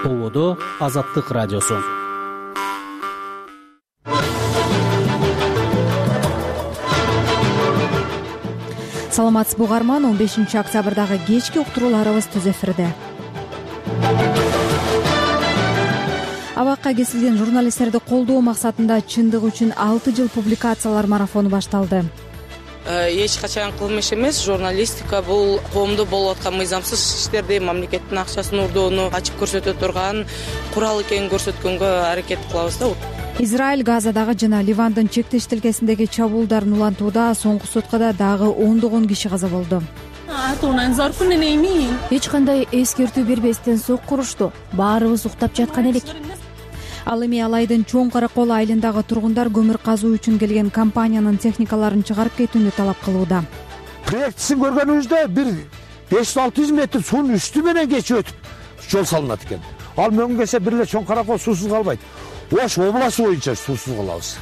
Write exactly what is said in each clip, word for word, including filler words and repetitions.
Ободо Азаттык радиосу. Саламатсызбы угарман, он бешинчи октябрдагы кечки уктурууларыбыз түз эфирде. Абакка кесилген журналисттерди колдоо максатында чындык үчүн алты жыл публикациялар марафону башталды. Эч качан кылмыш эмес, журналистика бул коомдо болуп аткан мыйзамсыз иштерди, мамлекеттин акчасын урдоону ачып көрсөтө турган курал экенин көрсөткөнгө аракет кылабыз да. Израиль Газадагы жана Ливандын чектеш тилкесиндеги чабуулдарын улантууда соңку суткада дагы ондогон киши каза болду. Эч кандай эскертүү бербестен сокку урушту. Баарыбыз уктап жаткан элек. Ал эми Алайдын Чоң Каракол айылындагы тургундар көмүр казуу үчүн келген компаниянын техникаларын чыгарып кетүүнү талап кылууда. Проектисин көргөнүбүздө бир беш алты жүз метр суунун үстү менен кечип өтүп жол салынат экен. Ал мөңгү келсе бир эле Чоң Каракол суусуз калбайт. Ош областы боюнча суусуз калабыз.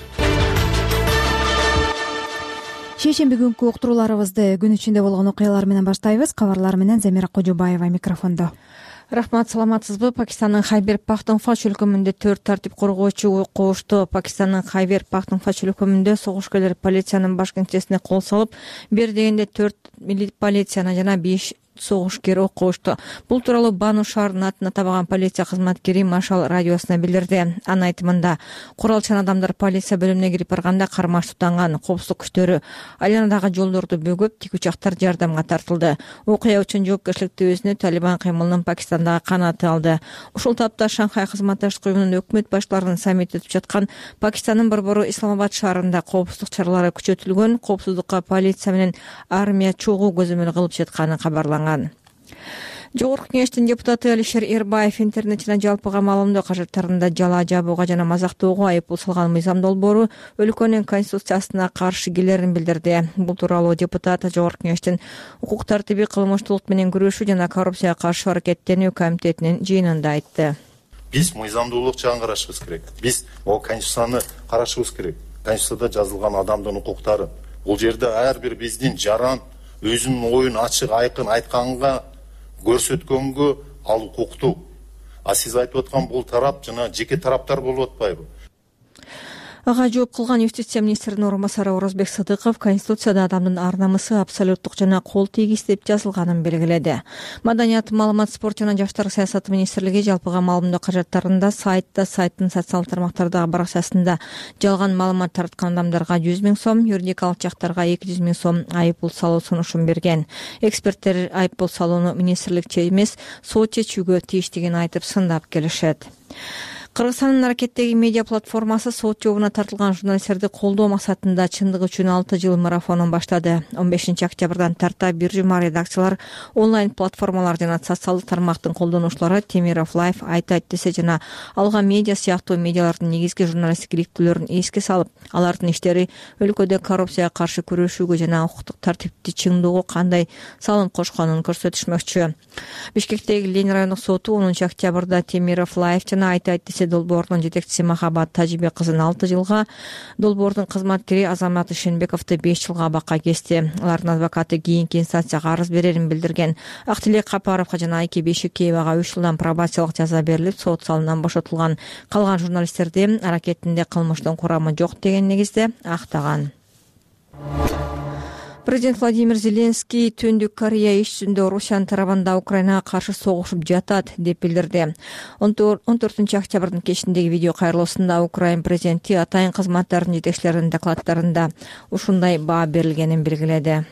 Шейшемби күнкү уктурууларыбызды күн ичинде болгон окуялар менен баштайбыз. Кабарлар менен Замира Кожобаева микрофондо. Рахмат, саламатсызбы? Пакистандын Хайбер Пахтунхва өлкөмүндө төрт тартип коргоочу коошту. Пакистандын Хайбер Пахтунхва өлкөмүндө согушкерлер полициянын баш кеңсесине кол салып, бир дегенде төрт полицияны жана беш согушкер окушту. Бул тууралуу Бану шаарынын атын атабаган полиция кызматкери Машал радиосуна билдирди. Анын айтымында, куралчан адамдар полиция бөлүмүнө кирип барганда кармаш тутанган. Коопсуздук күчтөрү айланадагы жолдорду бөгөп, тик учактар жардамга тартылды. Окуя үчүн жоопкерчиликти өзүнө Талибан кыймылынын Пакистандагы канаты алды. Ушул тапта Шанхай кызматташтык уюмунун өкмөт баштарынын саммити өтүп жаткан Пакистандын борбору Исламабад шаарында коопсуздук чаралары күчөтүлгөн, коопсуздукка полиция менен армия чогуу көзөмөл кылып жатканы кабарланган. Жогорку кеңештин депутаты Алишер Эрбаев интернетине жалпыга маалымдоо каражаттарында жала жабууга жана мазактоого айыппул салган мыйзам долбоору өлкөнүн конституциясына каршы келерин билдирди. Бул тууралуу депутат Жогорку кеңештин укук тартиби, кылмыштуулук менен күрөшүү жана коррупцияга каршы аракеттенүү комитетинин жыйынында айтты. Биз мыйзамдуулук жагын карашыбыз керек. Биз о конституцияны карашыбыз керек. Конституцияда жазылган адамдын укуктары. Бул жерде ар бир биздин жаран өзүнүн оюн ачык айкын айтканга көрсөткөнгө ал укуктуу. А сиз айтып аткан бул тарап жана жеке тараптар болуп атпайбы? Ага жооп кылган юстиция министринин орун басары Орозбек Сыдыков Конституцияда адамдын ар намысы абсолюттук жана кол тийгис деп жазылганын белгиледи. Маданият, маалымат, спорт жана жаштар саясаты министрлиги жалпыга маалымдоо каражаттарында сайтта, сайттын социалдык тармактардагы баракчасында жалган маалымат тараткан адамдарга жүз миң сом, юридикалык жактарга эки жүз миң сом айыппул салуу сунушун берген. Эксперттер айыппул салууну министрликче эмес, сот чечүүгө тийиштигин айтып сындап келишет. Кыргызстандын аракеттеги медиа платформасы сот жообуна тартылган журналисттерди колдоо максатында чындык үчүн алты жыл марафонун баштады. он бешинчи октябрдан тарта бир жума редакциялар, онлайн платформалар жана социалдык тармактын колдонуучулары Темиров Лайф, Айта десе жана Алга медиа сыяктуу медиалардын негизги журналисттик иликтүүлөрүн эске салып, алардын иштери өлкөдө коррупцияга каршы күрөшүүгө жана укуктук тартипти чыңдоого кандай салым кошконун көрсөтүшмөкчү. Бишкектеги Ленин райондук соту онунчу октябрда Темиров Лайф жана Айта десе долбоордун жетекчиси Махабат Тажибек кызын алты жылга, долбоордун кызматкери Азамат Ишенбековду беш жылга абакка кести. Алардын адвокаты кийинки инстанцияга арыз берерин билдирген. Актилек Капаровго жана Айке Бешикеевага үч жылдан пробациялык жаза берилип, сот залынан бошотулган. Калган журналисттерди аракетинде кылмыштын курамы жок деген негизде актаган. Президент Владимир Зеленский Түндүк Корея иш жүзүндө Русиянын тарабында Украинага каршы согушуп жатат деп билдирди. он төртүнчү октябрдын кечиндеги видео кайрылуусунда Украин президенти атайын кызматтардын жетекчилеринин докладдарында ушундай баа берилгенин белгиледи.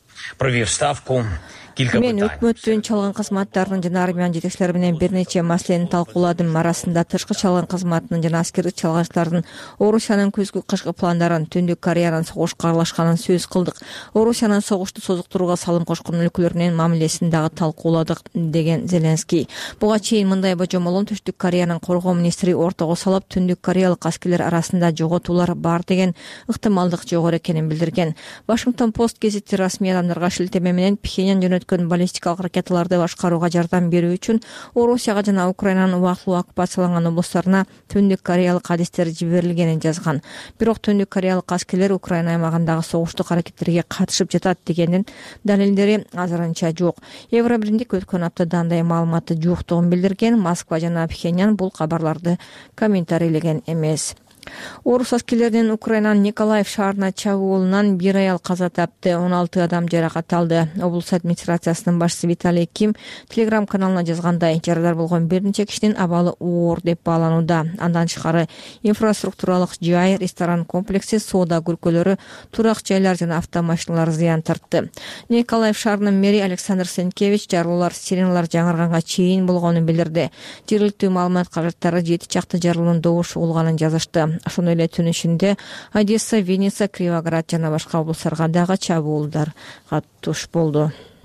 Мен өкмөттүн чалган кызматтарынын жана армиянын жетекчилери менен бир нече маселени талкууладым. Арасында тышкы чалган кызматынын жана аскердик чалгынчылардын Орусиянын күзгү кышкы пландарын, Түндүк Кореянын согушка аралашканын сөз кылдык. Орусиянын согушту созуктурууга салым кошкон өлкөлөрүнүн мамилесин дагы талкууладык деген Зеленский. Буга чейин мындай божомолун Түштүк Кореянын коргоо министри ортого салып, Түндүк Кореялык аскерлер арасында жоготуулар бар деген ыктымалдык жогору экенин билдирген. Вашингтон Пост гезити расмий адамдарга шилтеме менен Пхеньян жөнөткөн өткөн баллистикалык ракеталарды башкарууга жардам берүү үчүн Орусияга жана Украинанын убактылуу оккупацияланган облустарына Түндүк Кореялык адистер жиберилгенин жазган. Бирок Түндүк Кореялык аскерлер Украина аймагындагы согуштук аракеттерге катышып жатат дегендин далилдери азырынча жок. Евробиримдик өткөн аптада андай маалыматы жоктугун билдирген. Москва жана Пхеньян бул кабарларды комментарийлеген эмес. Орус аскерлеринин Украинанын Николаев шаарына чабуулунан бир аял каза тапты, он алты адам жаракат алды. Облус администрациясынын башчысы Виталий Ким Телеграм каналына жазгандай, жарадар болгон бир нече кишинин абалы оор деп бааланууда. Андан тышкары инфраструктуралык жай, ресторан комплекси, соода көркөлөрү, турак жайлар жана автомашиналар зыян тартты. Николаев шаарынын мэри Александр Сенкевич жарылуулар сиреналар жаңырганга чейин болгонун билдирди. Жергиликтүү маалымат каражаттары жети чакты жарылуунун добуш угулганын жазышты. Ошондой эле түн ичинде Одесса, Винница, Кривоград жана башка облустарга дагы чабуулдарга туш болду.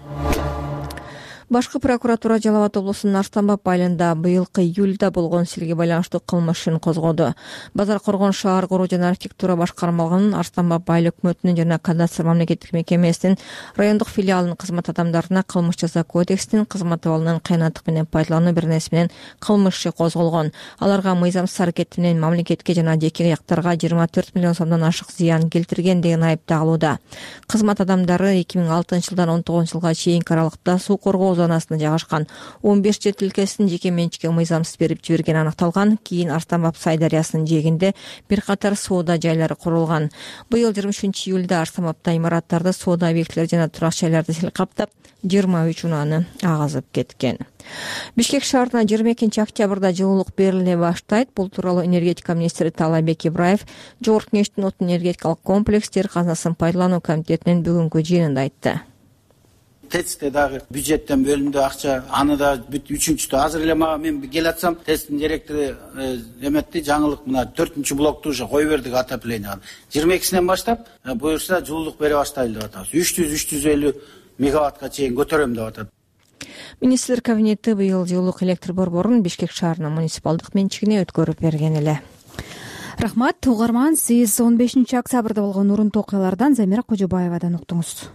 Башкы прокуратура Жалал Абад облусунун Арстанбап айылында быйылкы июлда болгон селге байланыштуу кылмыш ишин козгоду. Базар Коргон шаар коруу жана архитектура башкармалыгынын Арстанбап айыл өкмөтүнүн жана кадастр мамлекеттик мекемесинин райондук филиалынын кызмат адамдарына кылмыш жаза кодексинин кызмат абалынан кыянаттык менен пайдалануу беренеси менен кылмыш иши козголгон. Аларга мыйзамсыз аракети менен мамлекетке жана жеке жактарга жыйырма төрт миллион сомдон ашык зыян келтирген деген айып тагылууда. Кызмат адамдары эки миң алтынчы жылдан он тогузунчу жылга чейинки аралыкта суу коргоо зонасында жайгашкан он беш жер тилкесин жеке менчикке мыйзамсыз берип жибергени анықталган. Кийин Арстанбап Сай дарыясынын жээгинде бир катар соода жайлары курулган. Быйыл жыйырма үчүнчү июлда Арстанбапта имараттарды, соода объектилери жана турак жайларды сел каптап жыйырма үч унааны агызып кеткен. Бишкек шаарына жыйырма экинчи октябрда жылуулук бериле баштайт. Бул тууралуу энергетика министри Таалайбек Ибраев Жогорку Кеңештин отун энергетикалык комплекс жер казынасын пайдалануу комитетинин бүгүнкү жыйынында айтты. ТЭЦте дагы бюджеттен бөлүндү акча, аны да бүт үчүнчүдө азыр эле мага мен келатсам, ТЭЦтин директору эметти, жаңылык мына төртүнчү блокту уже кой бердик отоплениега. жыйырма экисинен баштап буюрса жылуулук бере баштайлы деп атабыз. үч жүз үч жүз элүү мегаваттка чейин көтөрөм деп атат. Министрлер кабинети быйыл жылуулук электр борборун Бишкек шаарынын муниципалдык менчигине өткөрүп берген эле. Рахмат, угарман, сиз он бешинчи октябрда болгон урунтуу окуялардан Замира Кожобаевадан уктуңуз.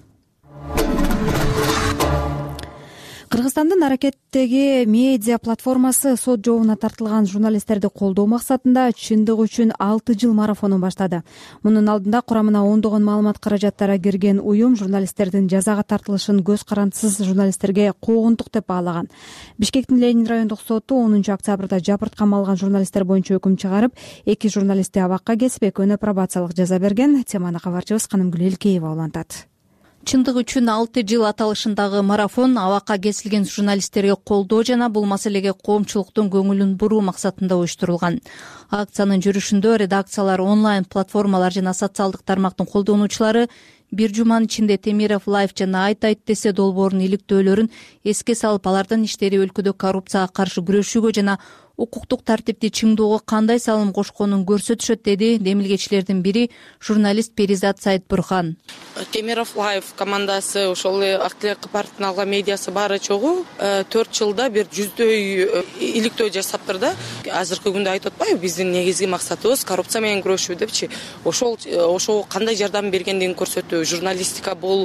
Кыргызстандын аракеттеги медиа платформасы сот жообуна тартылган журналисттерди колдоо максатында чындык үчүн алты жыл марафонун баштады. Мунун алдында курамына ондогон маалымат каражаттары кирген уюм журналисттердин жазага тартылышын көз карандысыз журналисттерге куугунтук деп баалаган. Бишкектин Ленин райондук соту онунчу октябрда жабырт камалган журналисттер боюнча өкүм чыгарып, эки журналистти абакка кесип, экөөнө пробациялык жаза берген. Теманы кабарчыбыз Канымгүл Элкеева улантат. Чындык үчүн алты жыл аталышындагы марафон абакка кесилген журналисттерге колдоо жана бул маселеге коомчулуктун көңүлүн буруу максатында уюштурулган. Акциянын жүрүшүндө редакциялар, онлайн платформалар жана социалдык тармактын колдонуучулары бир жуманын ичинде Темиров Лайф жана Айт Айт десе долбоорунун иликтөөлөрүн эске салып, алардын иштери өлкөдө коррупцияга каршы күрөшүүгө жана укуктук тартипти чыңдоого кандай салым кошконун көрсөтүшөт, деди демилгечилердин бири журналист Перизат Сайтбурхан. Темиров Лайф командасы ошол эле актылык партиянын алган медиасы баары чогуу төрт жылда бир жүздөй иликтөө жасаптыр да. Азыркы күндө айтып атпайбы, биздин негизги максатыбыз коррупция менен күрөшүү депчи. Ошол ошого кандай жардам бергендигин көрсөтүү. Журналистика бул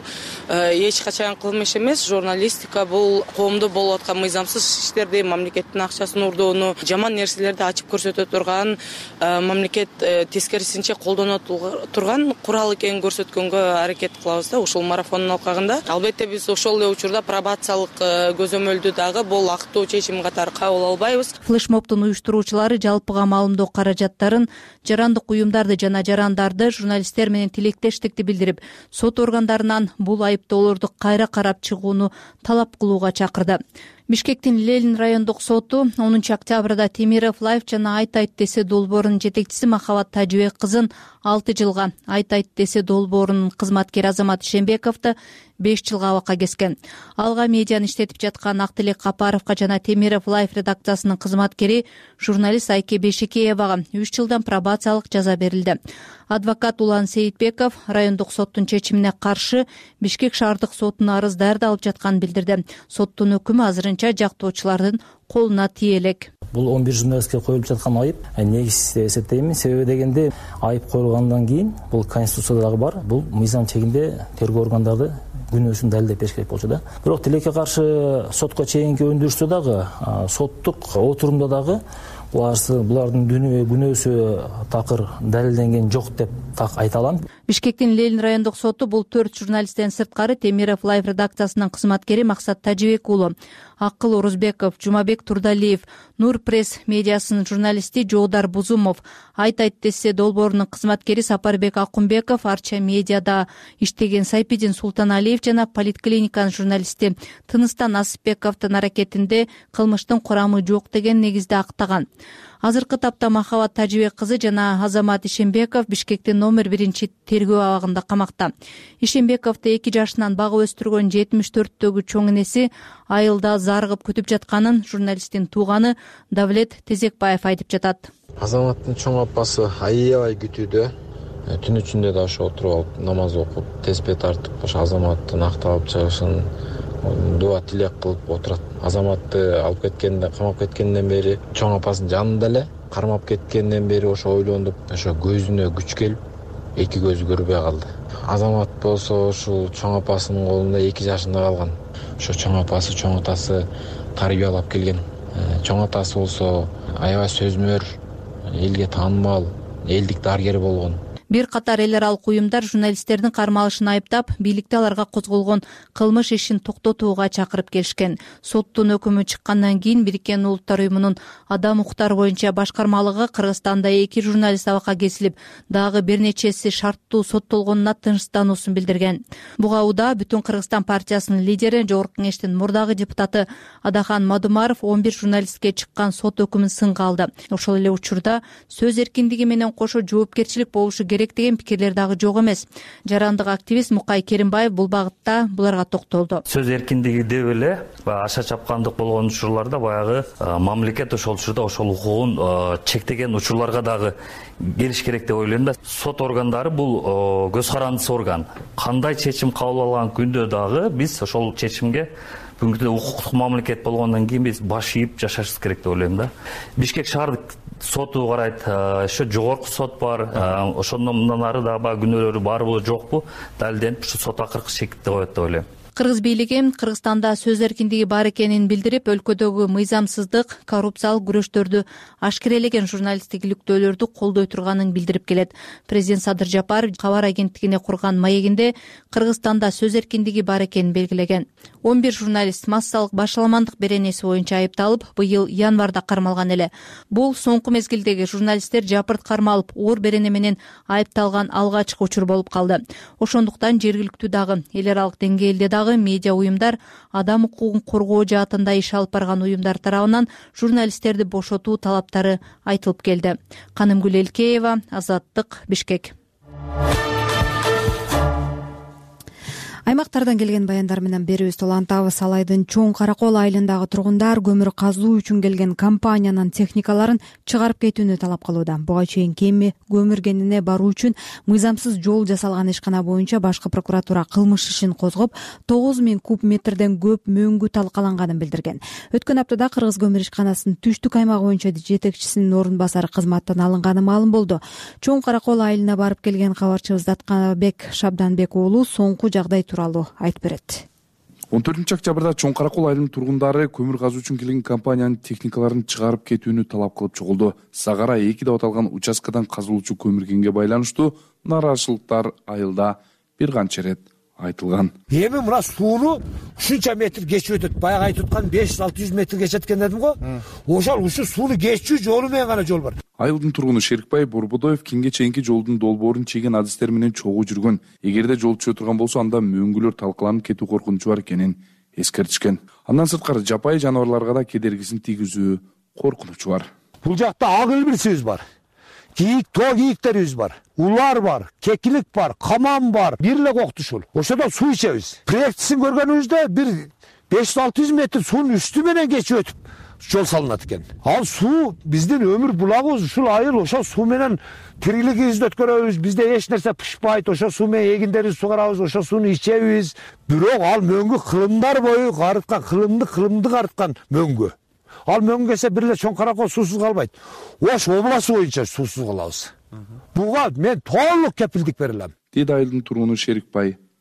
эч качан кылмыш эмес. Журналистика бул коомдо болуп аткан мыйзамсыз иштерди, мамлекеттин акчасын урдоону, жаман нерселерди ачып көрсөтө турган, мамлекет тескерисинче колдоно турган курал экенин көрсөткөнгө аракет кылабыз да ушул марафондун алкагында. Албетте биз ошол эле учурда пробациялык көзөмөлдү дагы болактуу чечим катары кабыл албайбыз. Флешмобдун уюштуруучулары жалпыга маалымдоо каражаттарын, жарандык уюмдарды жана жарандарды, журналисттер менен тилектештикти билдирип, сот органдарынан бул айыптоолорду кайра карап чыгууну талап кылууга чакырды. Бишкектин Ленин райондук соту онунчу октябрда Темиров Лайф жана Айт Айт десе долбоорунун жетекчиси Махабат Тажыбек кызын алты жылга, Айт Айт десе долбоорунун кызматкери Азамат Шембековду беш жылга абакка кескен. Алга медианы иштетип жаткан Актылык Капаровго жана Темиров Лайф редакциясынын кызматкери журналист Айке Бешикеевага үч жылдан пробациялык жаза берилди. Адвокат Улан Сейитбеков райондук соттун чечимине каршы Бишкек шаардык сотуна арыз даярдалып жатканын билдирди. Соттун өкүмү азырынча жактоочулардын колуна тие элек. Бул он бир журналистке коюлуп жаткан айып негизсиз деп эсептейм. Себеби дегенде айып коюлгандан кийин бул конституциядагы бар, бул мыйзам чегинде тергөө органдары күнөөсүн далилдеп бериш керек болчу да. Бирок тилекке каршы сотко чейинки өндүрүштө дагы, соттук отурумда дагы булардын күнөөсү такыр далилденген жок деп так айта алам. Бишкектин Ленин райондук соту бул төрт журналисттен сырткары Темиров Лайф редакциясынын кызматкери Максат Тажибек уулу, Акыл Орузбеков, Жумабек Турдалиев, Нур пресс медиасынын журналисти Жоодар Бузумов, Айт айт десе долбоорунун кызматкери Сапарбек Акунбеков, Арча медиада иштеген Сайпидин Султаналиев жана Политклиниканын журналисти Тыныстан Насыпбековдун аракетинде кылмыштын курамы жок деген негизде актаган. Азыркы тапта Махабат Тажибек кызы жана Азамат Ишембеков Бишкектин номер биринчи тергөө абагында камакта. Ишембековду эки жашынан багып өстүргөн жетимиш төрттөгү чоң энеси айылда зарыгып күтүп жатканын журналисттин тууганы Давлет Тезекбаев айтып жатат. Азаматтын чоң апасы аябай күтүүдө. Түн ичинде да ошо отуруп алып намаз окуп, теспе тартып, ошо Азаматтын акталып чыгышын дуа тилек кылып отурат. Азаматты алып кеткенде, камап кеткенден бери чоң апасынын жанында эле, кармап кеткенден бери ошо ойлондуп, ошо көзүнө күч келип, эки көзү көрбөй калды. Азамат болсо ушул чоң апасынын колунда эки жашында калган. Ошо чоң апасы, чоң атасы тарбиялап келген. Чоң атасы болсо аябай сөзмөр, элге таанымал, элдик дарыгер болгон. Бир катар эл аралык уюмдар журналисттердин кармалышын айыптап, бийликте аларга козголгон кылмыш ишин токтотууга чакырып келишкен. Соттун өкүмү чыккандан кийин Бириккен Улуттар уюмунун адам укуктары боюнча башкармалыгы Кыргызстанда эки журналист абакка кесилип, дагы бир нечеси шарттуу соттолгонуна тынчсыздануусун билдирген. Буга убада Бүтүн Кыргызстан партиясынын лидери, Жогорку Кеңештин мурдагы депутаты Адакан Мадумаров он бир журналистке чыккан сот өкүмүн сынга алды. Ошол эле учурда сөз эркиндиги менен кошо жоопкерчилик болушу керек деген пикирлер дагы жок эмес. Жарандык активист Мукай Керимбаев бул багытта буларга токтолду. Сөз эркиндиги деп эле аша чапкандык болгон учурларда баягы мамлекет ошол учурда ошол укугун чектеген учурларга дагы келиш керек деп ойлойм да. Сот органдары бул көз карандысы орган. Кандай чечим кабыл алган күндө дагы биз ошол чечимге бүгүнкү күндө укуктук мамлекет болгондон кийин биз баш ийип жашашыбыз керек деп ойлойм да. Бишкек шаардык соту карайт, ошо жогорку сот бар, ошондон мындан ары дагы күнөөлөрү барбы жокпу далилденип ушу сот акыркы чекитти коет деп ойлойм. Кыргыз бийлиги Кыргызстанда сөз эркиндиги бар экенин билдирип, өлкөдөгү мыйзамсыздык, коррупциялык күрөштөрдү ашкерелеген журналисттик иликтөөлөрдү колдой турганын билдирип келет. Президент Садыр Жапаров кабар агенттигине курган маегинде Кыргызстанда сөз эркиндиги бар экенин белгилеген. он бир журналист массалык башаламандык беренеси боюнча айыпталып, быйыл январда кармалган эле. Бул соңку мезгилдеги журналисттер жапырт кармалып, оор берене менен айыпталган алгачкы учур болуп калды. Ошондуктан жергиликтүү дагы, эл аралык деңгээлде дагы медиа уюмдар, адам укугун коргоо жаатында иш алып барган уюмдар тарабынан журналисттерди бошотуу талаптары айтылып келди. Канымгүл Элкеева, Азаттык, Бишкек. Аймактардан келген баяндар менен берүүбүздү улантабыз. Алайдын Чоң Каракол айылындагы тургундар көмүр казуу үчүн келген компаниянын техникаларын чыгарып кетүүнү талап кылууда. Буга чейин кеми көмүргенине баруу үчүн мыйзамсыз жол жасалган ишкана боюнча башкы прокуратура кылмыш ишин козгоп, тогуз миң куб метрден көп мөңгү талкаланганын билдирген. Өткөн аптада Кыргыз көмүр ишканасынын түштүк аймагы боюнча жетекчисинин орун басары кызматтан алынганы маалым болду. Чоң Каракол айылына барып келген кабарчыбыз Датканбек Шабданбек уулу соңку жагдай тууралуу айтып берет. он төртүнчү октябрда Чоң Каракол айылынын тургундары көмүр казуу үчүн келген компаниянын техникаларын чыгарып кетүүнү талап кылып чогулду. Сагара эки деп аталган участкадан казылуучу көмүргенге байланыштуу нааразычылыктар айылда бир канча ирет айтылган. Эми мына сууну ушунча метр кечип өтөт. Баягы айтып аткан беш жүз алты жүз метр кечет экен дедим го. Ошол ушу сууну кечүү жолу менен гана жол бар. Айылдын тургуну Шерикбай Борбодоев кимге чейинки жолдун долбоорун чийген адистер менен чогуу жүргөн. Эгерде жол түшө турган болсо, анда мөңгүлөр талкаланып кетүү коркунучу бар экенин эскертишкен. Андан сырткары жапайы жаныбарларга да кедергисин тийгизүү коркунучу бар. Бул жакта ак илбирсибиз бар. Кийик, тоо кийиктерибиз бар. Улар бар, кекилик бар, каман бар. Бир эле коктушул. Ошодон суу ичебиз. Проектисин көргөнүбүздө бир беш жүз алты жүз метр суунун үстү менен кечип өтүп жол салынат экен. Ал суу биздин өмүр булагыбыз, ушул айыл ошол суу менен тирилигибизди өткөрөбүз. Бизде эч нерсе пышпайт. Ошол суу менен эгиндерибизди сугарабыз, ошол сууну ичебиз. Бирок ал мөңгү кылымдар бою карыткан, кылымды кылымды карыткан мөңгү. Ал мөңгү кесе бир эле Чоң Каракол суусуз калбайт. Ош областы боюнча суусуз калабыз. Буга мен толук кепилдик бере алам. Дейт айылдын тургуну Шерикбай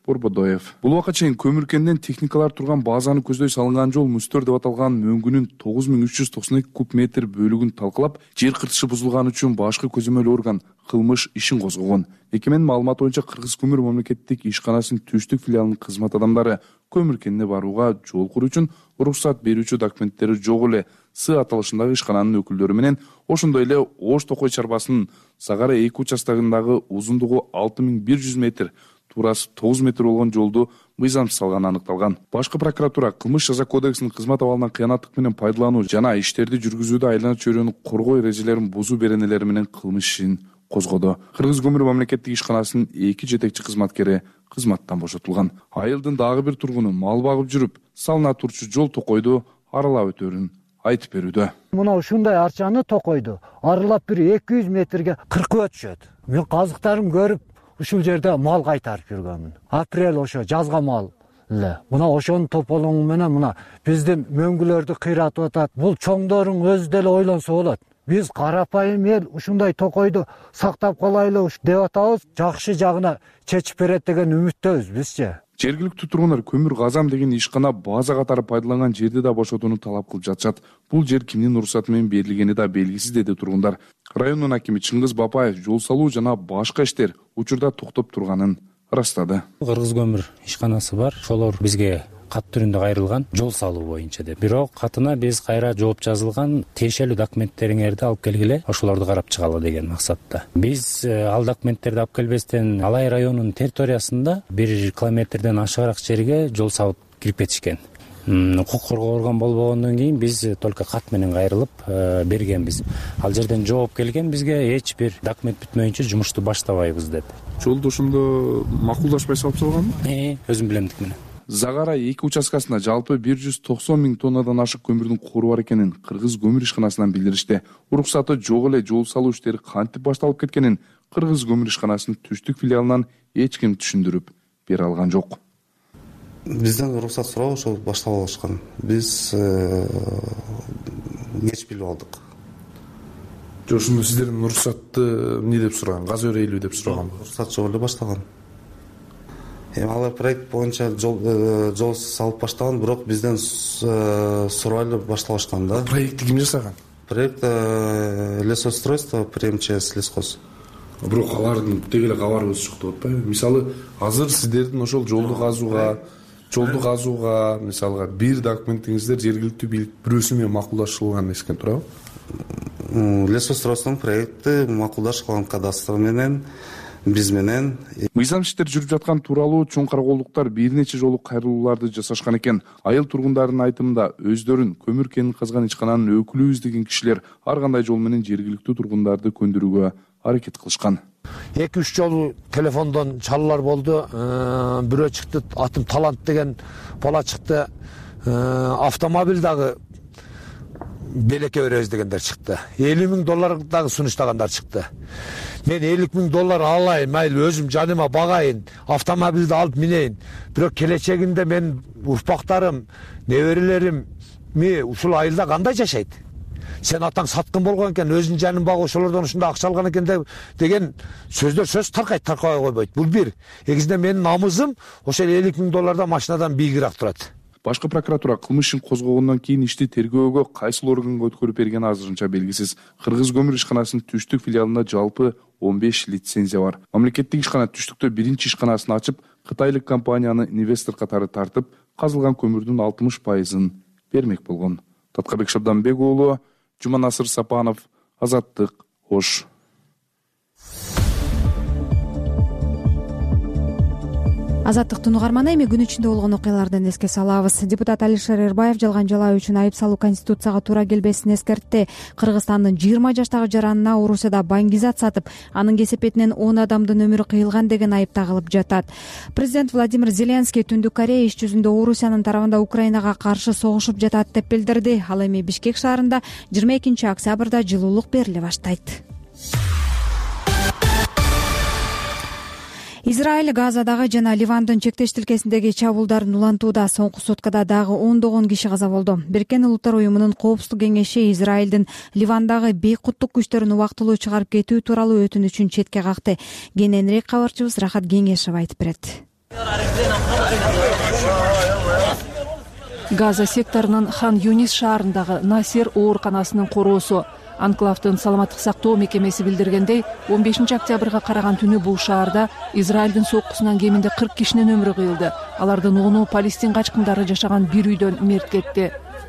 Борбодоев. Бул убакка чейин көмүр кенден техникалар турган базаны көздөй салынган жол мустер деп аталган мөңгүнүн тогуз миң үч жүз токсон эки куб метр бөлүгүн талкалап, жер кыртышы бузулган үчүн башкы көзөмөл орган кылмыш ишин козгогон. Мекеменин маалыматы боюнча Кыргыз көмүр мамлекеттик ишканасынын түштүк филиалынын кызмат адамдары көмүр кеніне барууга жол куруу үчүн уруксат берүүчү документтери жок эле С аталышындагы ишкананын өкүлдөрү менен ошондой эле Ош Токой чарбасынын Сагара эки участогундагы узундугу алты миң бир жүз метр, туурасы тогуз метр болгон жолду мыйзамсыз салганы аныкталган. Башкы прокуратура кылмыш жаза кодексинин кызмат абалынан кыянаттык менен пайдалануу жана иштерди жүргүзүүдө айлана чөйрөнү коргоо эрежелерин бузуу беренелери менен кылмыш ишин козгоду. Кыргыз көмүр мамлекеттик ишканасынын эки жетекчи кызматкери кызматтан бошотулган. Айылдын дагы бир тургуну мал багып жүрүп, салына турчу жол Токойду аралап өтөрүн айтып берүүдө. Мына ушундай арчаны Токойду аралап бир эки жүз метрге кыркып өтүшөт. Мен казыктарым көрүп ушул жерде мал кайтарып жүргөнмүн. Апрель ошо жазга мал эле. Мына ошонун тополоңу менен мына биздин мөңгүлөрдү кыйратып атат. Бул чоңдорун өзү деле ойлонсо болот. Биз карапайым эл ушундай Токойду сактап калайлы деп атабыз. Жакшы жагына чечип берет деген үмүттөбүз бизчи. Жергиликтүү тургундар көмүр казам деген ишкана база катары пайдаланган жерди да бошотууну талап кылып жатышат. Бул жер кимдин уруксаты менен берилгени да белгисиз, деди тургундар. Райондун акими Чыңгыз Бапаев жол салуу жана башка иштер учурда токтоп турганын ырастады. Кыргыз көмүр ишканасы бар. Ошолор бизге кат түрүндө кайрылган жол салуу боюнча деп. Бирок катына биз кайра жооп жазылган тиешелүү документтериңерди алып келгиле, ошолорду карап чыгалы деген максатта. Биз ал документтерди алып келбестен Алай районунун территориясында бир километрден ашыгыраак жерге жол салып кирип кетишкен. Укук коргоо орган болбогондон кийин биз только кат менен кайрылып бергенбиз. Ал жерден жооп келген бизге эч бир документ бүтмөйүнчө жумушту баштабайбыз деп. Жолду ошондо макулдашпай салып салганбы? Э, өзүм билемдик менен. Загара эки участкасында жалпы бир жүз токсон миң тоннадан ашык көмүрдүн кору бар экенин Кыргыз көмүр ишканасынан билдиришти. Уруксаты жок эле жол салуу иштери кантип башталып кеткенин Кыргыз көмүр ишканасынын түштүк филиалынан эч ким түшүндүрүп бере алган жок. Бизден уруксат сурап ошол баштап алышкан. Биз кеч билип алдык. Ошондо сиздердин уруксатты эмне деп сураган? Газ өрөйлүү деп сураган. Уруксат жок эле баштаган. Эми алар проект боюнча жол жол салып баштаган, бирок бизден сурайлы башталышкан да. Проектти ким жасаган? Проект лесоустройство при эм че эс лесхоз. Бирок алардын тег эле кабарыбыз чыкты атпайбы? Мисалы, азыр сиздердин ошол жолду казууга, жолду казууга, мисалга бир документиңиздер жергиликтүү бийлик бирөөсү менен макулдашылган эскен турабы? Лесоустройствонун проекти макулдашылган кадастр менен, биз менен. Мыйзам иштер жүрүп жаткан тууралуу чоң караколдуктар бир нече жолу кайрылууларды жасашкан экен. Айыл тургундарынын айтымында өздөрүн көмүр кенин казган ишкананын өкүлүбүз деген кишилер ар кандай жол менен жергиликтүү тургундарды көндүрүүгө аракет кылышкан. эки үч жолу телефондон чалуулар болду. Бирөө чыкты, атым Талант деген бала чыкты. Автомобиль дагы белекке беребиз дегендер чыкты. элүү миң доллар дагы сунуштагандар чыкты. Мен элүү миң доллар алайын, майлы өзүм жаныма багайын, автомобилди алып минейин. Бирок келечегинде мен урпактарым, неберелерим ми ушул айылда кандай жашайт? Сен атаң саткын болгон экен, өзүнүн жанын багып ошолордон ушундай акча алган экен деген сөздөр сөз таркайт, таркабай койбойт. Бул бир. Экинчиден менин намысым ошол элүү миң доллардан машинадан бийигирээк турат. Башкы прокуратура кылмыш ишин козгогондон кийин ишти тергөөгө кайсыл органга өткөрүп бергени азырынча белгисиз. Кыргыз көмүр ишканасынын түштүк филиалында жалпы он беш лицензия бар. Мамлекеттик ишкана түштүктө биринчи ишканасын ачып, кытайлык компанияны инвестор катары тартып, казылган көмүрдүн алтымыш пайызын бермек болгон. Таткабек Шабданбек уулу, Жуманасыр Сапанов, Азаттык, Ош. Азаттыктын угарманы, эми күн ичинде болгон окуялардан эске салабыз. Депутат Алишер Эрбаев жалган жалаа үчүн айып салуу Конституцияга туура келбесин эскертти. Кыргызстандын жыйырма жаштагы жаранына Орусияда баңгизат сатып, анын кесепетинен он адамдын өмүрү кыйылган деген айып тагылып жатат. Президент Владимир Зеленский Түндүк Корея иш жүзүндө Орусиянын тарабында Украинага каршы согушуп жатат деп билдирди. Ал эми Бишкек шаарында жыйырма экинчи октябрда жылуулук бериле баштайт. Израиль Газадагы жана Ливандын чектеш тилкесиндеги чабуулдарын улантууда. Соңку суткада дагы ондогон киши каза болду. Бириккен Улуттар уюмунун Коопсуздук кеңеши Израилдин Ливандагы бейкуттук күчтөрүн убактылуу чыгарып кетүү тууралуу өтүнүчүн четке какты. Кененирээк кабарчыбыз Рахат Кеңешев айтып берет. Газа секторунун Хан Юнис шаарындагы Насир ооруканасынын короосу. Анклавдын саламаттык сактоо мекемеси билдиргендей, он бешинчи октябрга караган түнү бул шаарда Израилдин соккусунан кеминде кырк кишинин өмүрү кыйылды. Алардын ону Палестин качкындары жашаган бир үйдөн мерт кетти.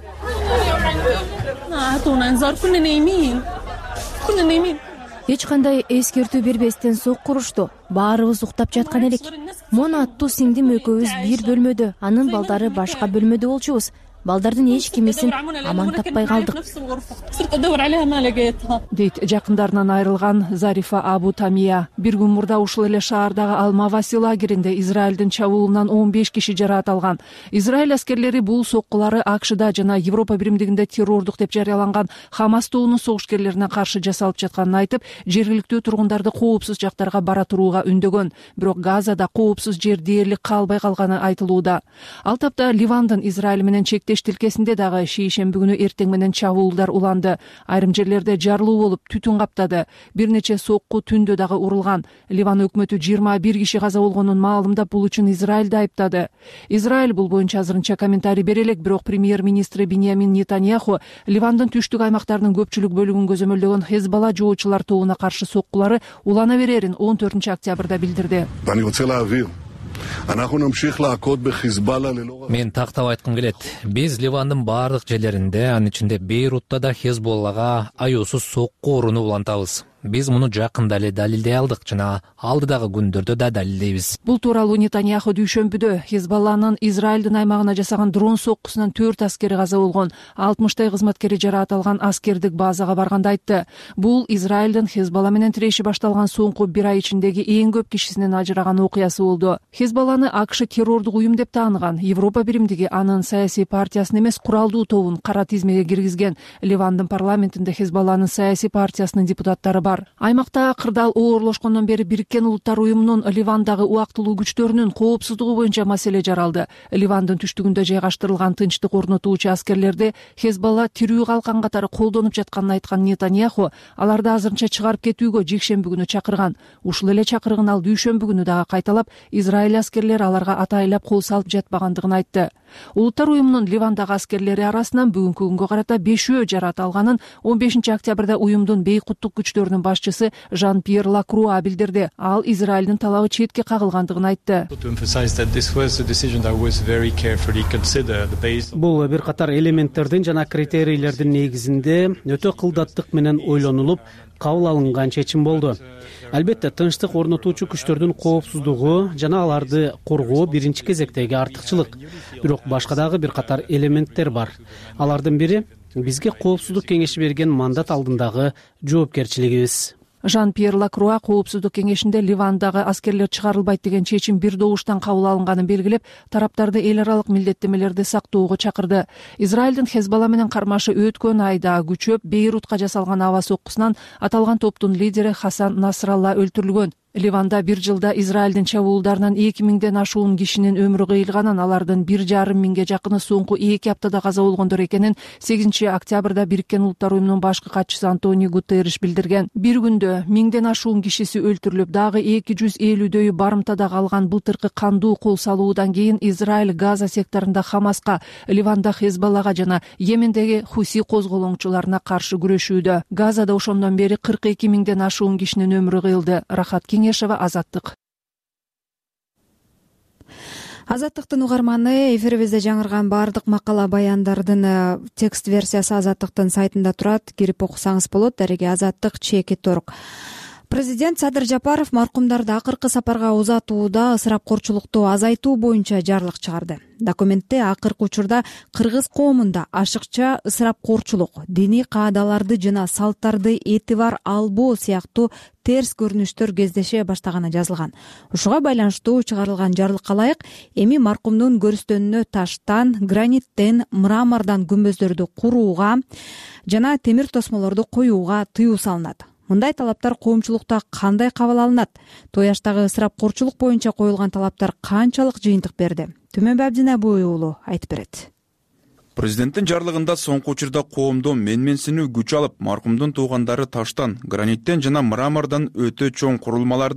Эч кандай эскертүү бербестен сокку урушту. Баарыбыз уктап жаткан элек. Мона аттуу сиңдим экөөбүз бир бөлмөдө, анын балдары башка бөлмөдө болчубуз. Балдардын эч кимисин аман таппай калдык, дейт жакындарынан айрылган Зарифа Абу Тамия. Бир күн мурда ушул эле шаардагы Ал-Маваси лагеринде Израилдин чабуулунан он беш киши жараат алган. Израиль аскерлери бул соккулары АКШда жана Европа биримдигинде террордук деп жарыяланган Хамас тобунун согушкерлерине каршы жасалып жатканын айтып, жергиликтүү тургундарды коопсуз жактарга бара турууга үндөгөн. Бирок Газада коопсуз жер дээрлик калбай калганы айтылууда. Ал тапта Ливандын Израиль менен чектеш тилкесинде дагы шейшемби күнү эртең менен чабуулдар уланды. Айрым жерлерде жарылуу болуп түтүн каптады. Бир нече сокку түндө дагы урулган. Ливан өкмөтү жыйырма бир киши каза болгонун маалымдап, бул үчүн Израилди айыптады. Израиль бул боюнча азырынча комментарий бере элек, бирок премьер-министри Биньямин Нетаньяху Ливандын түштүк аймактарынын көпчүлүк бөлүгүн көзөмөлдөгөн Хезбалла жоочулар тобуна каршы соккулары улана берерин он төртүнчү октябрда билдирди. Мен тактап айткым келет. Биз Ливандын баардык жерлеринде, анын ичинде Бейрутта да Хезболлага аюусуз сокку урууну улантабыз. Биз муну жакында эле далилдей алдык жана алдыдагы күндөрдө да далилдейбиз. Бул тууралуу Нетаньяху дүйшөмбүдө Хезбалланын Израилдин аймагына жасаган дрон соккусунан төрт аскери каза болгон, алтымыштай кызматкери жараат алган аскердик базага барганда айтты. Бул Израилдин Хезбалла менен тиреши башталган соңку бир ай ичиндеги эң көп кишисинин ажыраган окуясы болду. Хезбалланы АКШ террордук уюм деп тааныган. Европа биримдиги анын саясий партиясын эмес, куралдуу тобун кара тизмеге киргизген. Ливандын парламентинде Хезбалланын саясий партиясынын депутаттары бар. Аймакта кырдаал оорлошкондон бери Бириккен Улуттар уюмунун Ливандагы убактылуу күчтөрүнүн коопсуздугу боюнча маселе жаралды. Ливандын түштүгүндө жайгаштырылган тынчтык орнотуучу аскерлерди Хезбалла тирүү калкан катары колдонуп жатканын айткан Нетаньяху аларды азырынча чыгарып кетүүгө жекшемби күнү чакырган. Ушул эле чакырыгын ал дүйшөмбү күнү дагы кайталап, Израиль аскерлери аларга атайлап кол салып жатпагандыгын айтты. Улуттар уюмунун Ливандагы аскерлери арасынан бүгүнкү күнгө карата бешөө жараат алганын он бешинчи октябрда уюмдун бейкуттук күчтөрүнүн башчысы Жан-Пьер Лакруа билдирди. Ал Израилдин талабы четке кагылгандыгын айтты. Бул бир катар элементтердин жана критерийлердин негизинде өтө кылдаттык менен ойлонулуп кабыл алынган чечим болду. Албетте, тынчтык орнотуучу күчтөрдүн коопсуздугу жана аларды коргоо биринчи кезектеги артыкчылык. Бирок башка дагы бир катар элементтер бар. Алардын бири бизге коопсуздук кеңеши берген мандат алдындагы жоопкерчилигибиз. Жан-Пьер Лакруа коопсуздук кеңешинде Ливандагы аскерлер чыгарылбайт деген чечим бир добуштан кабыл алынганын белгилеп, тараптарды эл аралык милдеттемелерди сактоого чакырды. Израилдин Хезбалла менен кармашы өткөн айда күчөп Бейрутка жасалган аба соккусунан аталган топтун лидери Хасан Насралла өлтүрүлгөн. Ливанда бир жылда Израилдин чабуулдарынан эки миңден ашуун кишинин өмүрү кыйылганын, алардын бир жарым миңге жакыны соңку эки аптада каза болгондор экенин сегизинчи октябрда Бириккен Улуттар уюмунун башкы катчысы Антонио Гутерриш билдирген. Бир күндө миңден ашуун кишиси өлтүрүлүп, дагы эки жүз элүүдөйү барымтада калган былтыркы кандуу кол салуудан кийин Израиль Газа секторунда Хамаска, Ливанда Хезбаллага жана Йемендеги Хуси козголоңчуларына каршы күрөшүүдө. Газада ошондон бери кырк эки миңден ашуун кишинин өмүрү кыйылды. Рахат Азаттык. Азаттыктын угарманы, эфирибизде жаңырган баардык макала баяндардын текст версиясы Азаттыктын сайтында турат. Кирип окусаңыз болот. Дареги Азаттык чеки торг. Президент Садыр Жапаров маркумдарды акыркы сапарга узатууда ысырапкорчулукту азайтуу боюнча жарлык чыгарды. Документте акыркы учурда кыргыз коомунда ашыкча ысырапкорчулук, диний каадаларды жана салттарды этибар албоо сыяктуу терс көрүнүштөр кездеше баштаганы жазылган. Ушуга байланыштуу чыгарылган жарлыкка ылайык эми маркумдун көрүстөнүнө таштан, граниттен, мрамордон күмбөздөрдү курууга жана темир тосмолорду коюуга тыюу салынат. Мындай талаптар коомчулукта кандай кабыл алынат? Тояштагы ысырапкорчулук боюнча коюлган талаптар канчалык жыйынтык берди? Түмөнбү Абдинабой уулу айтып берет. Президенттин жарлыгында соңку учурда коомдо менменсинүү күч алып, маркумдун туугандары таштан, граниттен жана мрамордон өтө чоң курулмаларды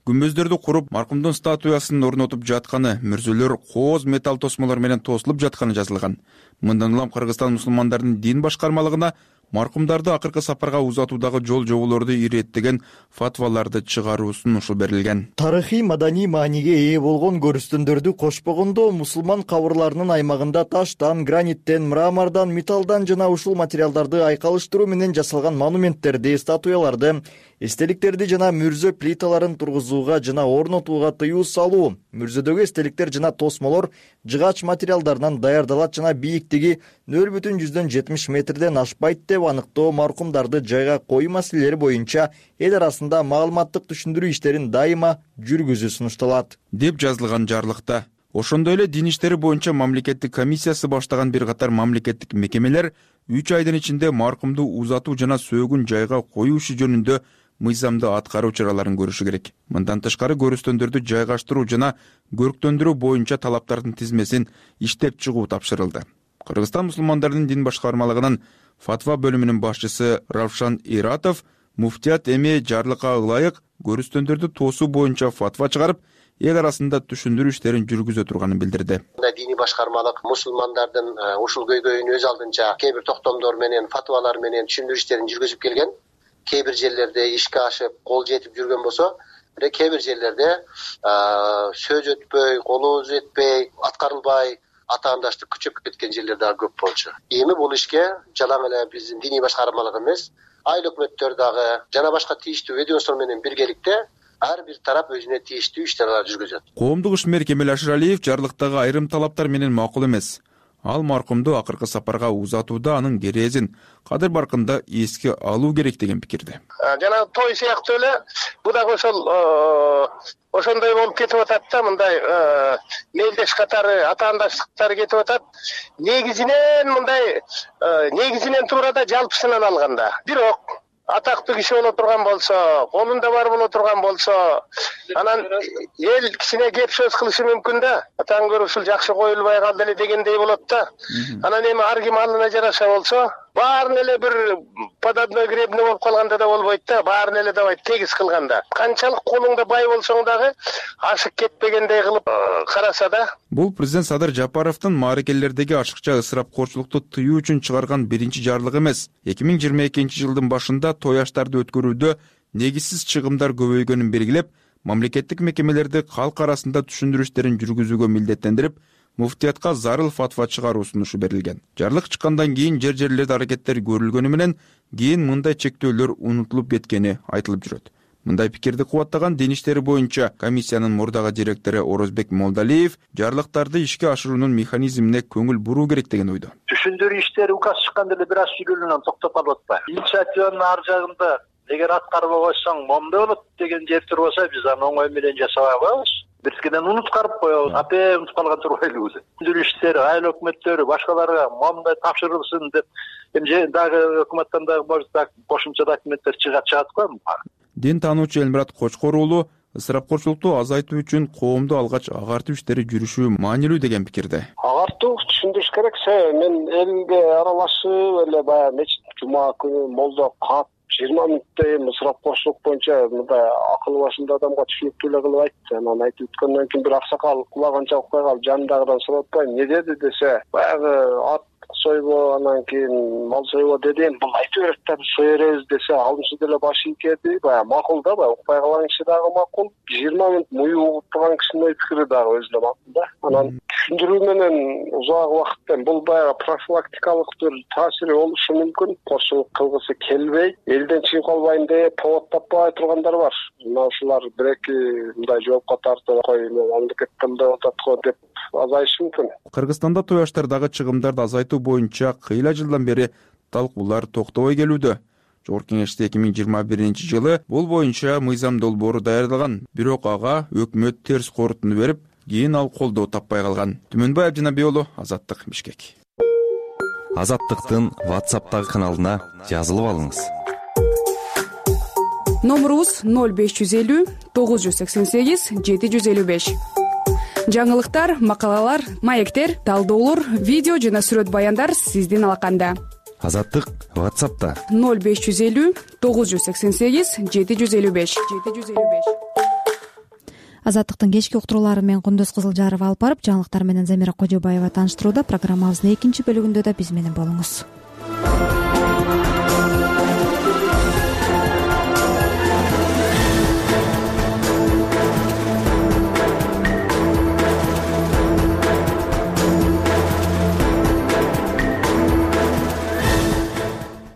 күмбөздөрдү куруп маркумдун статуясын орнотуп жатканы, мүрзөлөр кооз металл тосмолор менен тосулуп жатканы жазылган. Мындан улам Кыргызстан мусулмандардын дин башкармалыгына маркумдарды акыркы сапарга узатуудагы жол жоболорду иреттеген фатваларды чыгаруусун ушул берилген. Тарыхый маданий мааниге ээ болгон көрүстөндөрдү кошпогондо мусулман кабырларынын аймагында таштан, граниттен, мрамордон, металлдан жана ушул материалдарды айкалыштыруу менен жасалган монументтерди, статуяларды, эстеликтерди жана мүрзө плиталарын тургузууга жана орнотууга тыюу салуу. Мүрзөдөгү эстеликтер жана тосмолор жыгач материалдарынан даярдалат жана бийиктиги нөл бүтүн жүздөн жетимиш метрден ашпайт деп аныктоо, маркумдарды жайга коюу маселелери боюнча эл арасында маалыматтык түшүндүрүү иштерин дайыма жүргүзүү сунушталат деп жазылган жарлыкта. Ошондой эле дин иштери боюнча мамлекеттик комиссиясы баштаган бир катар мамлекеттик мекемелер үч айдын ичинде маркумду узатуу жана сөөгүн жайга коюу иши жөнүндө мыйзамды аткаруу чараларын көрүшү керек. Мындан тышкары көрүстөндөрдү жайгаштыруу жана көрктөндүрүү боюнча талаптардын тизмесин иштеп чыгуу тапшырылды. Кыргызстан мусулмандардын дин башкармалыгынын фатва бөлүмүнүн башчысы Равшан Иратов муфтият эми жарлыкка ылайык көрүстөндөрдү тоосуу боюнча фатва чыгарып, эл арасында түшүндүрүү иштерин жүргүзө турганын билдирди. Диний башкармалык мусулмандардын ушул көйгөйүн өз алдынча кээ бир токтомдор менен, фатвалар менен түшүндүрүү иштерин жүргүзүп келген. Кээ бир жерлерде ишке ашып, кол жетип жүргөн болсо, бирок кээ бир жерлерде сөз өтпөй, колу жетпей, аткарылбай, атаандаштык күчөп кеткен жерлер дагы көп болчу. Эми бул ишке жалаң эле биздин диний башкармалык эмес, айыл өкмөттөр дагы жана башка тийиштүү ведомство менен биргеликте ар бир тарап өзүнө тийиштүү иштерди жүргүзөт. Коомдук ишмер Кемел Ашыралиев жарлыктагы айрым талаптар менен макул эмес. Ал маркумду акыркы сапарга узатууда анын керезин кадыр баркында эске алуу керек деген пикирде. Жана той сыяктуу эле бул дагы ошол ошондой болуп кетип атат да, мындай мелдеш катары, атаандаштыктары кетип атат. Негизинен мындай негизинен туура да жалпысынан алганда. Бирок атактуу киши боло турган болсо, колунда бар боло турган болсо, анан эл кичине кеп сөз кылышы мүмкүн да. Атаң көрүп ушул жакшы коюлбай калды эле дегендей болот да. Анан эми ар ким алына жараша болсо, баарын эле бир подобной гребный болуп калганда да болбойт да, баарын эле давай тегиз кылганда. Канчалык колуңда бай болсоң дагы ашык кетпегендей кылып караса да. Бул президент Садыр Жапаровдун мааракелердеги ашыкча ысырапкорчулукту тыюу үчүн чыгарган биринчи жарлыгы эмес. эки миң жыйырма экинчи жылдын башында той аштарды өткөрүүдө негизсиз чыгымдар көбөйгөнүн белгилеп, мамлекеттик мекемелерди калк арасында түшүндүрүү иштерин жүргүзүүгө милдеттендирип, муфтиятка зарыл фатва чыгаруу сунушу берилген. Жарлык чыккандан кийин жер жерлерде аракеттер көрүлгөнү менен кийин мындай чектөөлөр унутулуп кеткени айтылып жүрөт. Мындай пикирди кубаттаган дин иштери боюнча комиссиянын мурдагы директору Орозбек Молдалиев жарлыктарды ишке ашыруунун механизмине көңүл буруу керек деген ойдо. Түшүндүрүү иштери указ чыкканда эле бир аз сүйлөнгөндөн токтоп калып атпайбы? Инициативанын ар жагында эгер аткарбай койсоң момда болот деген жер турбаса, биз аны оңой менен жасабай коебуз. Биркиден унуткарып коебуз, апе унутуп калган турбайлыбыз. Түшүндүрүү иштери, айыл өкмөттөрү башкаларга момундай тапшырылсын деп, эми дагы өкмөттөн дагы может кошумча документтер чыгат чыгат го. Дин таануучу Элмурат Кочкор уулу ысырапкорчулукту азайтуу үчүн коомду алгач агартуу иштери жүрүшү маанилүү деген пикирде. Агартуу түшүндүрүш керек. Мен элге аралашып эле баягы мечит жума күнү молдо кат жыйырма мүнөттөй эми ысырапкорчулук боюнча мындай акылы башында адамга түшүнүктүү эле кылып айтты. Анан айтып өткөндөн кийин бир аксакал кулаганча укпай калып жанындагыдан сурап атпайм, эмне деди десе, баягы ат сойбо, анан кийин мал сойбо деди. Бул айтып берет да, сой беребиз десе, алынчы деле башы ийкеди. Баягы макул да, баягы укпай калган киши дагы макул. жыйырма мүнөт муй угуп турган кишинин ой пикири дагы өзүнө макул да. Анан түшүндүрүү менен узак убакыттан бул баягы профилактикалык бир таасири болушу мүмкүн. Корчулук кылгысы келбей, элден чыгып калбайын деп повод таппай тургандар бар. Мына ушулар бир-эки мындай жоопко тартып кой, мамлекеттен мындай атат го деп азайышы мүмкүн. Кыргызстанда той аштардагы чыгымдарды азайтуу боюнча кыйла жылдан бери талкуулар токтобой келүүдө. Жогорку Кеңеште эки миң жыйырма биринчи жылы бул боюнча мыйзам долбоору даярдалган, бирок ага өкмөт терс корутунду берип, кийин ал колдоо таппай калган. Түмөнбай Абдинабий уулу, Азаттык, Бишкек. Азаттыктын WhatsApp'тагы каналына жазылып алыңыз. Номурубуз ноль беш жүз элүү тогуз жүз сексен сегиз жети жүз элүү беш. Жаңылыктар, макалалар, маектер, талдоолор, видео жана сүрөт баяндар сиздин алаканда. Азаттык WhatsApp'та ноль беш жүз элүү тогуз жүз сексен сегиз жети жүз элүү беш. Азаттыктын кечки уктуруулары менен Кундуз Кызылжаров алып барып, жаңылыктар менен Замира Кожобаева тааныштырууда. Программабыздын экинчи бөлүгүндө да биз менен болуңуз.